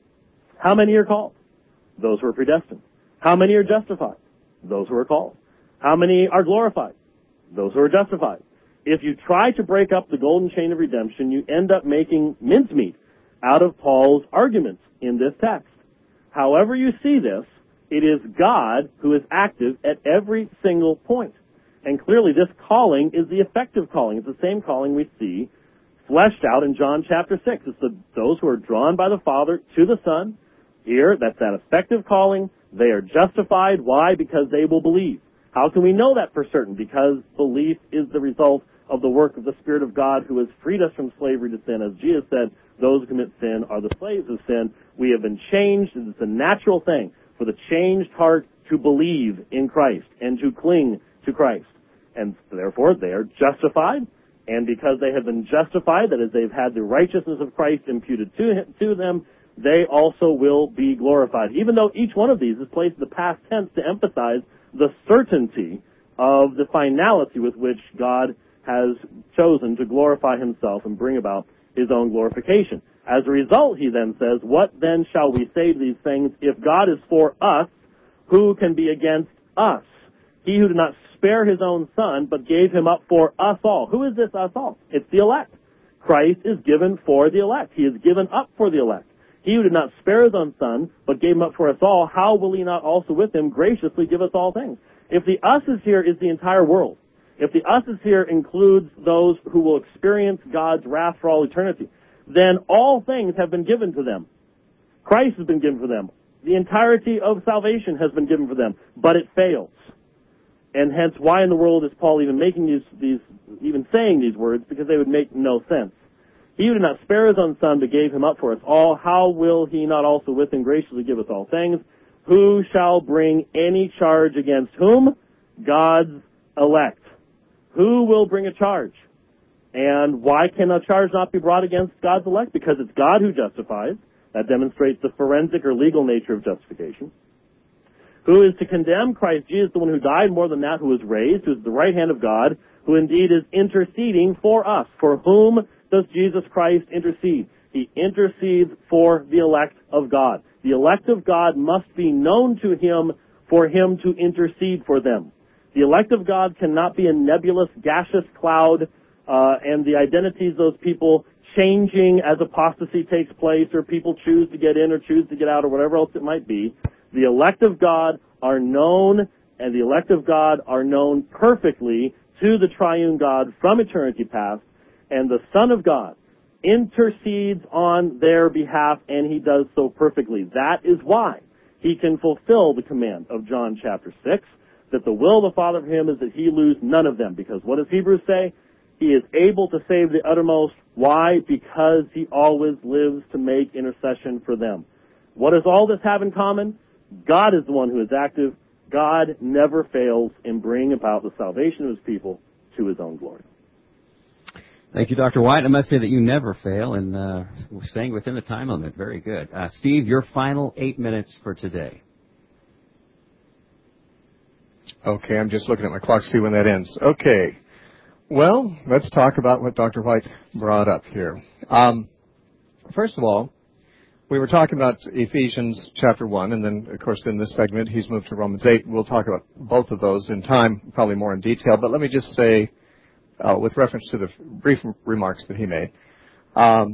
How many are called? Those who are predestined. How many are justified? Those who are called. How many are glorified? Those who are justified. If you try to break up the golden chain of redemption, you end up making mincemeat out of Paul's arguments in this text. However you see this, it is God who is active at every single point. And clearly this calling is the effective calling. It's the same calling we see fleshed out in John chapter six. It's the, those who are drawn by the Father to the Son. Here, that's that effective calling. They are justified. Why? Because they will believe. How can we know that for certain? Because belief is the result of the work of the Spirit of God who has freed us from slavery to sin. As Jesus said, those who commit sin are the slaves of sin. We have been changed, and it's a natural thing for the changed heart to believe in Christ and to cling to Christ. And therefore, they are justified. And because they have been justified, that is, they've had the righteousness of Christ imputed to, him, to them, they also will be glorified. Even though each one of these is placed in the past tense to emphasize the certainty of the finality with which God has chosen to glorify Himself and bring about His own glorification. As a result, he then says, what then shall we say to these things? If God is for us, who can be against us? He who did not spare His own Son, but gave Him up for us all. Who is this us all? It's the elect. Christ is given for the elect. He is given up for the elect. He who did not spare His own Son, but gave Him up for us all, how will He not also with Him graciously give us all things? If the us is here is the entire world, if the us is here includes those who will experience God's wrath for all eternity, then all things have been given to them. Christ has been given for them. The entirety of salvation has been given for them, but it fails. And hence, why in the world is Paul even making these, these, even saying these words? Because they would make no sense. He who did not spare His own Son, but gave Him up for us all, how will He not also with Him graciously give us all things? Who shall bring any charge against whom? God's elect. Who will bring a charge? And why can a charge not be brought against God's elect? Because it's God who justifies. That demonstrates the forensic or legal nature of justification. Who is to condemn? Christ Jesus, the one who died, more than that, who was raised, who is at the right hand of God, who indeed is interceding for us. For whom does Jesus Christ intercede? He intercedes for the elect of God. The elect of God must be known to Him for Him to intercede for them. The elect of God cannot be a nebulous, gaseous cloud, uh, and the identities of those people changing as apostasy takes place, or people choose to get in or choose to get out, or whatever else it might be. The elect of God are known, and the elect of God are known perfectly to the triune God from eternity past, and the Son of God intercedes on their behalf, and he does so perfectly. That is why he can fulfill the command of John chapter six, that the will of the Father for him is that he lose none of them. Because what does Hebrews say? He is able to save the uttermost. Why? Because he always lives to make intercession for them. What does all this have in common? God is the one who is active. God never fails in bringing about the salvation of his people to his own glory. Thank you, Doctor White. I must say that you never fail in uh, staying within the time limit. Very good. Uh, Steve, your final eight minutes for today. Okay, I'm just looking at my clock to see when that ends. Okay. Well, let's talk about what Doctor White brought up here. Um, first of all, we were talking about Ephesians chapter one, and then, of course, in this segment, he's moved to Romans eight. We'll talk about both of those in time, probably more in detail. But let me just say, uh, with reference to the brief remarks that he made, um,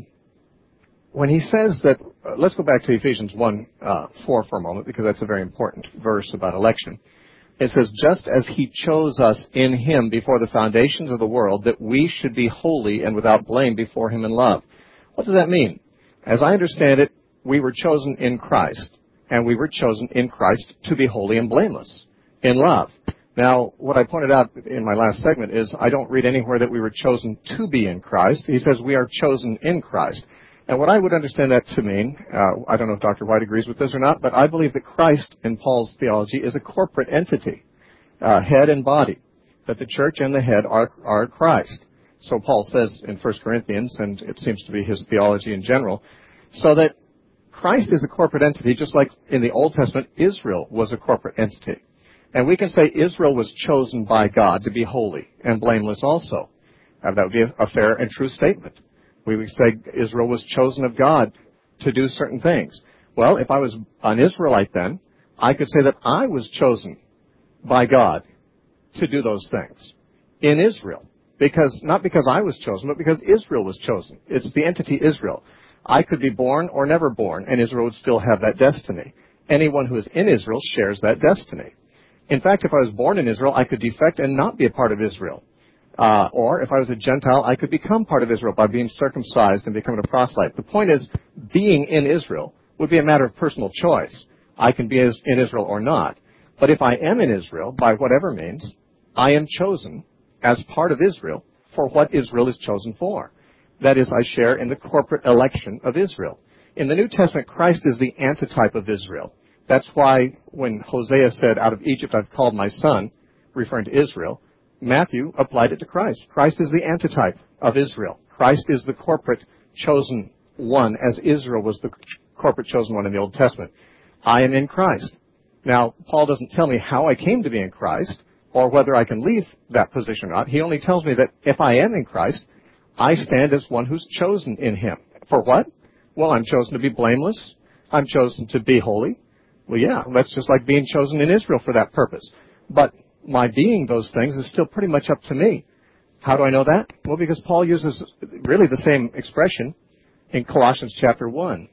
when he says that, uh, let's go back to Ephesians one, uh, four for a moment, because that's a very important verse about election. It says, just as he chose us in him before the foundations of the world, that we should be holy and without blame before him in love. What does that mean? As I understand it, we were chosen in Christ, and we were chosen in Christ to be holy and blameless in love. Now, what I pointed out in my last segment is I don't read anywhere that we were chosen to be in Christ. He says we are chosen in Christ. And what I would understand that to mean, uh, I don't know if Doctor White agrees with this or not, but I believe that Christ, in Paul's theology, is a corporate entity, uh, head and body, that the church and the head are, are Christ. So Paul says in First Corinthians, and it seems to be his theology in general, so that Christ is a corporate entity, just like in the Old Testament, Israel was a corporate entity. And we can say Israel was chosen by God to be holy and blameless also. Uh, that would be a, a fair and true statement. We would say Israel was chosen of God to do certain things. Well, if I was an Israelite then, I could say that I was chosen by God to do those things in Israel. Because, not because I was chosen, but because Israel was chosen. It's the entity Israel. I could be born or never born, and Israel would still have that destiny. Anyone who is in Israel shares that destiny. In fact, if I was born in Israel, I could defect and not be a part of Israel. Uh, or if I was a Gentile, I could become part of Israel by being circumcised and becoming a proselyte. The point is, being in Israel would be a matter of personal choice. I can be in Israel or not. But if I am in Israel, by whatever means, I am chosen as part of Israel for what Israel is chosen for. That is, I share in the corporate election of Israel. In the New Testament, Christ is the antitype of Israel. That's why when Hosea said, out of Egypt I've called my son, referring to Israel, Matthew applied it to Christ. Christ is the antitype of Israel. Christ is the corporate chosen one, as Israel was the corporate chosen one in the Old Testament. I am in Christ. Now, Paul doesn't tell me how I came to be in Christ, or whether I can leave that position or not. He only tells me that if I am in Christ, I stand as one who's chosen in him. For what? Well, I'm chosen to be blameless. I'm chosen to be holy. Well, yeah, that's just like being chosen in Israel for that purpose. But my being those things is still pretty much up to me. How do I know that? Well, because Paul uses really the same expression in Colossians chapter one.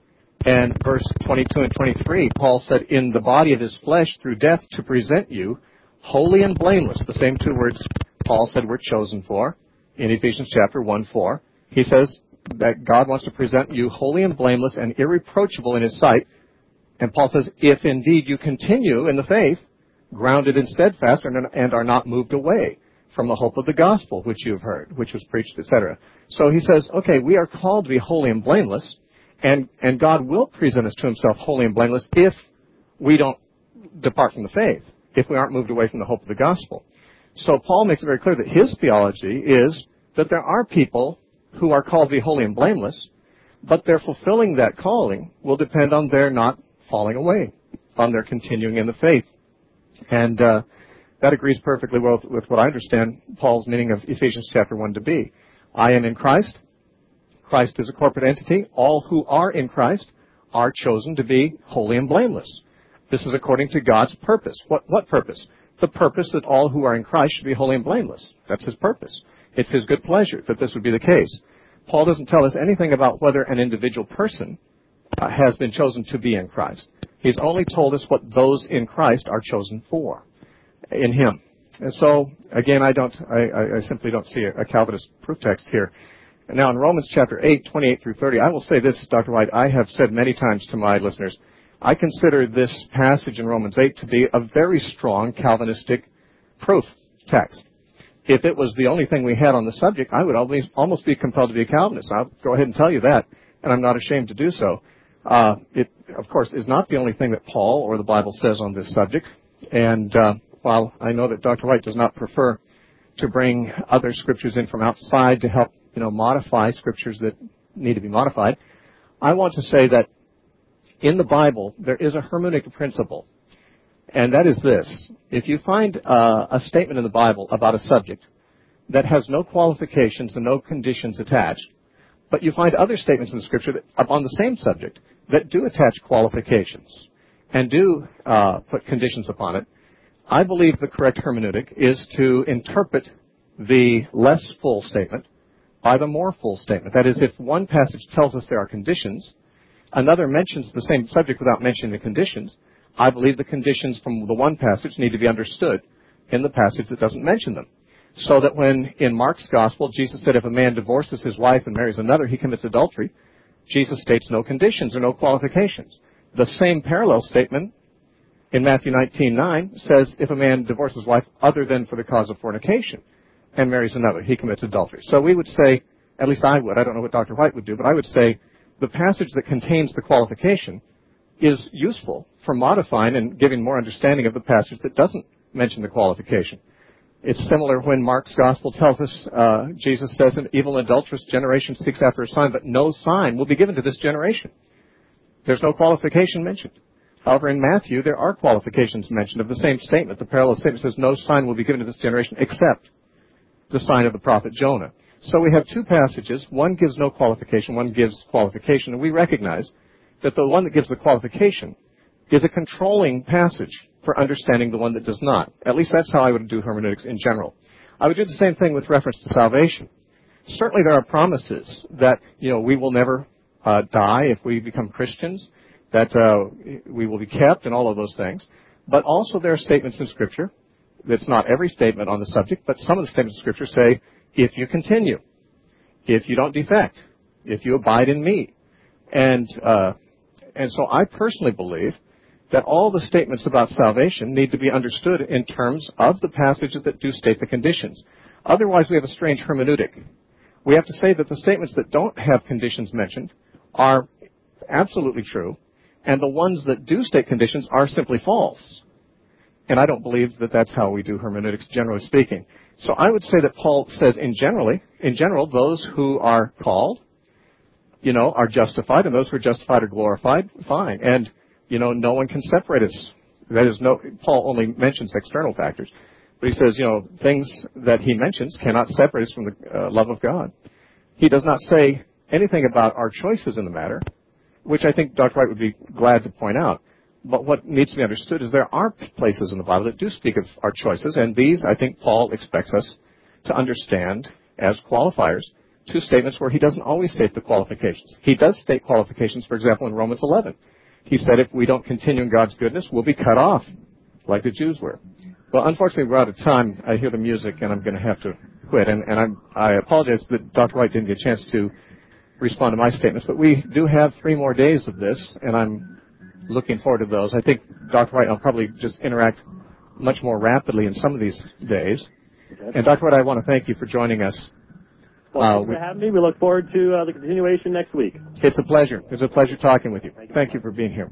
And verse twenty-two and twenty-three, Paul said, in the body of his flesh through death to present you holy and blameless. The same two words Paul said we're chosen for in Ephesians chapter one, four. He says that God wants to present you holy and blameless and irreproachable in his sight. And Paul says, if indeed you continue in the faith, grounded and steadfast, and are not moved away from the hope of the gospel which you have heard, which was preached, et cetera. So he says, okay, we are called to be holy and blameless, and, and God will present us to himself holy and blameless if we don't depart from the faith, if we aren't moved away from the hope of the gospel. So Paul makes it very clear that his theology is that there are people who are called to be holy and blameless, but their fulfilling that calling will depend on their not falling away, on their continuing in the faith. And uh, that agrees perfectly well with, with what I understand Paul's meaning of Ephesians chapter one to be. I am in Christ. Christ is a corporate entity. All who are in Christ are chosen to be holy and blameless. This is according to God's purpose. What, what purpose? The purpose that all who are in Christ should be holy and blameless. That's his purpose. It's his good pleasure that this would be the case. Paul doesn't tell us anything about whether an individual person uh, has been chosen to be in Christ. He's only told us what those in Christ are chosen for in him. And so, again, I don't, I, I simply don't see a, a Calvinist proof text here. And now in Romans chapter eight, twenty-eight through thirty, I will say this, Doctor White, I have said many times to my listeners, I consider this passage in Romans eight to be a very strong Calvinistic proof text. If it was the only thing we had on the subject, I would always, almost be compelled to be a Calvinist. I'll go ahead and tell you that, and I'm not ashamed to do so. Uh, it, of course, is not the only thing that Paul or the Bible says on this subject. And uh, while I know that Doctor White does not prefer to bring other scriptures in from outside to help, you know, modify scriptures that need to be modified, I want to say that in the Bible there is a hermeneutic principle, and that is this. If you find uh, a statement in the Bible about a subject that has no qualifications and no conditions attached, but you find other statements in the Scripture that, on the same subject that do attach qualifications and do uh, put conditions upon it, I believe the correct hermeneutic is to interpret the less full statement by the more full statement. That is, if one passage tells us there are conditions, another mentions the same subject without mentioning the conditions, I believe the conditions from the one passage need to be understood in the passage that doesn't mention them. So that when in Mark's gospel, Jesus said if a man divorces his wife and marries another, he commits adultery, Jesus states no conditions or no qualifications. The same parallel statement in Matthew nineteen nine says if a man divorces his wife other than for the cause of fornication and marries another, he commits adultery. So we would say, at least I would, I don't know what Doctor White would do, but I would say the passage that contains the qualification is useful for modifying and giving more understanding of the passage that doesn't mention the qualification. It's similar when Mark's gospel tells us, uh, Jesus says, an evil and adulterous generation seeks after a sign, but no sign will be given to this generation. There's no qualification mentioned. However, in Matthew, there are qualifications mentioned of the same statement. The parallel statement says no sign will be given to this generation except the sign of the prophet Jonah. So we have two passages. One gives no qualification, one gives qualification, and we recognize that the one that gives the qualification is a controlling passage for understanding the one that does not. At least that's how I would do hermeneutics in general. I would do the same thing with reference to salvation. Certainly there are promises that, you know, we will never uh, die if we become Christians, that uh, we will be kept and all of those things. But also there are statements in Scripture, that's not every statement on the subject, but some of the statements in Scripture say, if you continue, if you don't defect, if you abide in me. And, uh, and so I personally believe that all the statements about salvation need to be understood in terms of the passages that do state the conditions. Otherwise, we have a strange hermeneutic. We have to say that the statements that don't have conditions mentioned are absolutely true, and the ones that do state conditions are simply false. And I don't believe that that's how we do hermeneutics, generally speaking. So I would say that Paul says in generally, in general, those who are called, you know, are justified, and those who are justified are glorified, fine. And you know, no one can separate us. That is, no, Paul only mentions external factors. But he says, you know, things that he mentions cannot separate us from the uh, love of God. He does not say anything about our choices in the matter, which I think Doctor White would be glad to point out. But what needs to be understood is there are places in the Bible that do speak of our choices, and these, I think, Paul expects us to understand as qualifiers to statements where he doesn't always state the qualifications. He does state qualifications, for example, in Romans eleven. He said if we don't continue in God's goodness, we'll be cut off, like the Jews were. Well, unfortunately, we're out of time. I hear the music, and I'm going to have to quit. And, and I'm, I apologize that Doctor White didn't get a chance to respond to my statements. But we do have three more days of this, and I'm looking forward to those. I think Doctor White and I'll probably just interact much more rapidly in some of these days. Okay. And Doctor White, I want to thank you for joining us. Well, uh, thanks for having me. We look forward to uh, the continuation next week. It's a pleasure. It's a pleasure talking with you. Thank you, Thank you for being here.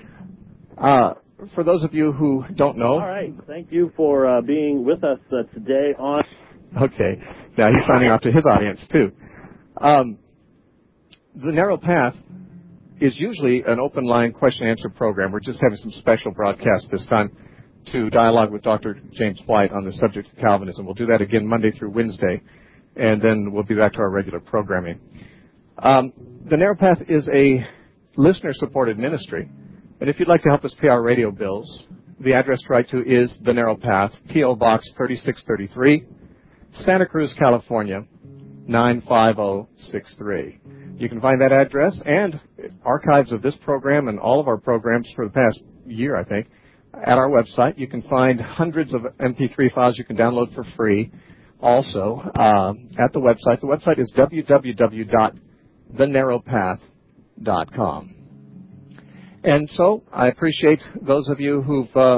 Uh, for those of you who don't know... All right. Thank you for uh, being with us uh, today on... Okay. Now he's signing off to his audience, too. Um, the Narrow Path is usually an open-line question-answer program. We're just having some special broadcasts this time to dialogue with Doctor James White on the subject of Calvinism. We'll do that again Monday through Wednesday, and then we'll be back to our regular programming. Um, the Narrow Path is a listener-supported ministry, and if you'd like to help us pay our radio bills, the address to write to is The Narrow Path, P O. Box thirty-six thirty-three, Santa Cruz, California, nine five zero six three. You can find that address and archives of this program and all of our programs for the past year, I think, at our website. You can find hundreds of M P three files you can download for free also uh, at the website. The website is w w w dot the narrow path dot com. And so I appreciate those of you who've uh,